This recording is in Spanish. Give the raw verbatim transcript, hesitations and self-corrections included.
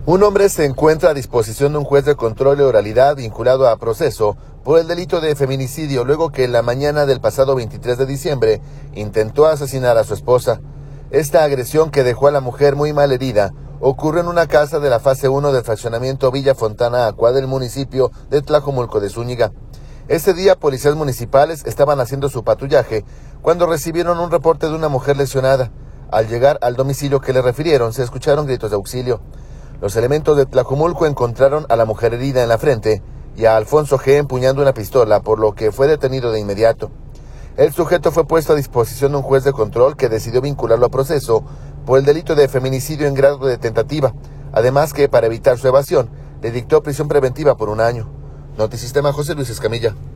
Un hombre se encuentra a disposición de un juez de control de oralidad vinculado a proceso por el delito de feminicidio luego que en la mañana del pasado veintitrés de diciembre intentó asesinar a su esposa. Esta agresión, que dejó a la mujer muy mal herida, ocurrió en una casa de la fase uno del fraccionamiento Villa Fontana Aqua del municipio de Tlajomulco de Zúñiga. Ese día, policías municipales estaban haciendo su patrullaje cuando recibieron un reporte de una mujer lesionada. Al llegar al domicilio que le refirieron, se escucharon gritos de auxilio. Los elementos de Tlajomulco encontraron a la mujer herida en la frente y a Alfonso G. empuñando una pistola, por lo que fue detenido de inmediato. El sujeto fue puesto a disposición de un juez de control que decidió vincularlo a proceso por el delito de feminicidio en grado de tentativa, además que, para evitar su evasión, le dictó prisión preventiva por un año. Notisistema, José Luis Escamilla.